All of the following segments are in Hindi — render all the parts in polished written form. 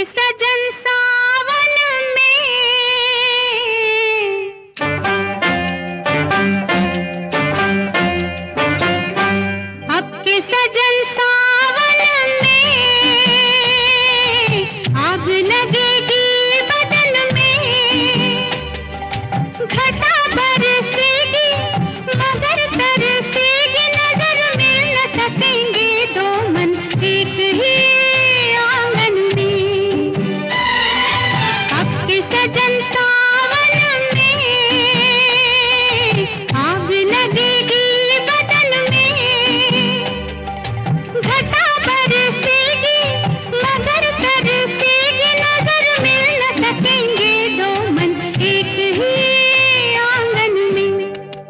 सजन सावन में, अब के सजन सावन में आग लगेगी बदन में, घटा बरसेगी मगर तरसेगी नजर, मिल न सकेंगे दो मन एक ही आंगन में। अब के सजन सावन में आग लगेगी बदन में, घटा बरसेगी मगर तरसेगी नजर, मिल न सकेंगे दो मन एक ही आंगन में।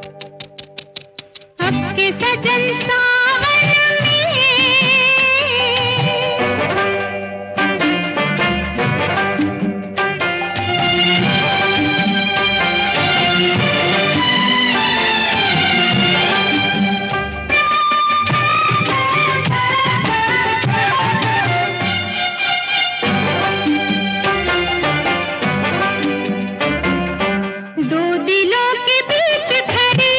अब के सजन सावन में। दो दिलों के बीच खड़ी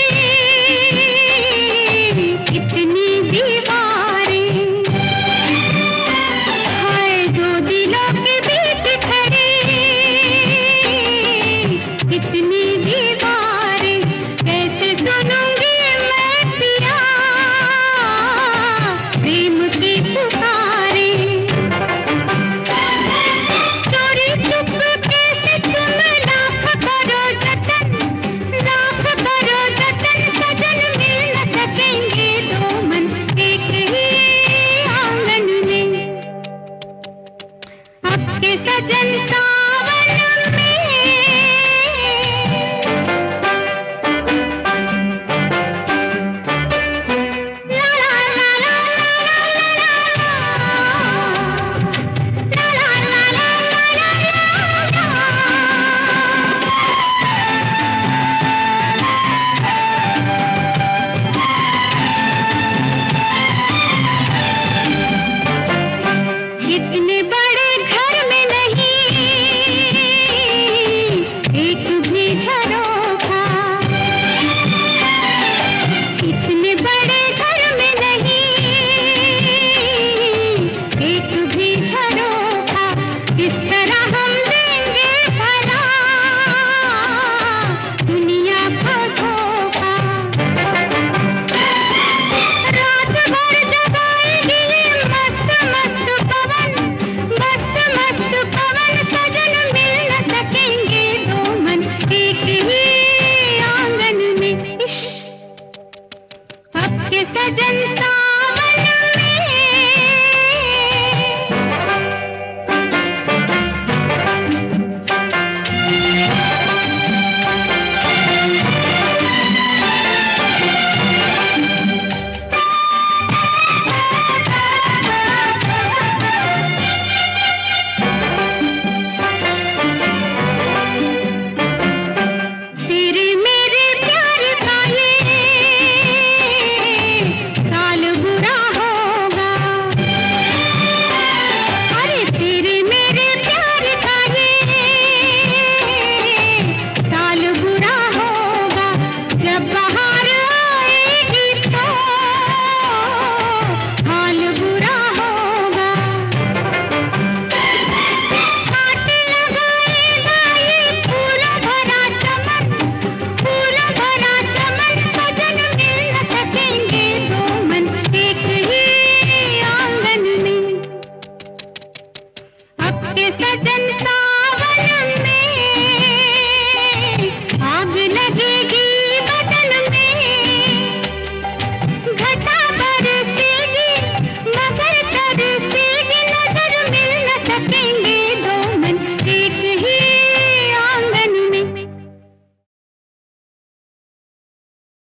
कितनी दीवारें, हाय दो दिलों के बीच खड़ी कितनी दीवारें, कैसे सुनूंगी मैं पिया प्रेम की पुकारें। चोरी चुपके से तुम लाख करो जतन, लाख करो जतन सजन, मिल न सकेंगे दो मन एक ही आंगन में। अब के सजन सावन में। ला ला ला ला ला ला ला ला इतने बड़े घर में नहीं एक भी झरोखा, इतने बड़े घर में नहीं एक भी झरोखा, किस तरह हम देंगे भला दुनिया को धोखा। रात भर जगाएगी ये मस्त मस्त पवन, मस्त मस्त पवन सजन, मिल न सकेंगे दो मन एक ही आंगन में। इश्क अब के सजन सावन में। तेरे मेरे प्यार का ये साल बुरा होगा, अरे तेरे मेरे प्यार का ये साल बुरा होगा, जब बाहर आएगी तो हाल बुरा होगा। कांटे लगाएगा ये फूलों भरा चमन, फूलों भरा चमन सजन, मिल न सकेंगे दो मन एक ही आंगन में। अब के सजन सा